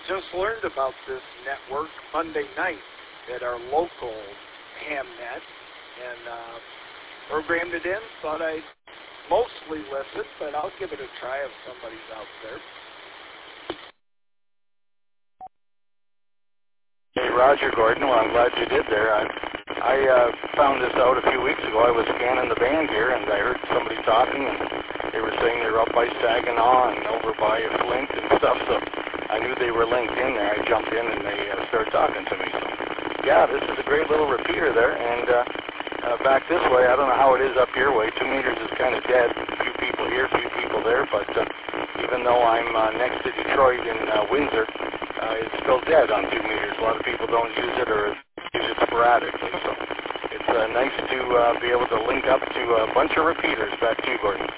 just learned about this network Monday night at our local ham net and programmed it in. Thought I'd mostly listen, but I'll give it a try if somebody's out there. Hey, Roger Gordon. Well, I'm glad you did there. I found this out a few weeks ago. I was scanning the band here, and I heard somebody talking, and they were saying they were up by Saginaw and over by Flint and stuff, so I knew they were linked in there. I jumped in, and they started talking to me. So, yeah, this is a great little repeater there, and back this way, I don't know how it is up your way. 2 meters is kind of dead. A few people here, a few people there, but even though I'm next to Detroit in Windsor, it's still dead on 2 meters. A lot of people don't use it or use it sporadically, so it's nice to be able to link up to a bunch of repeaters. Back to you, Gordon.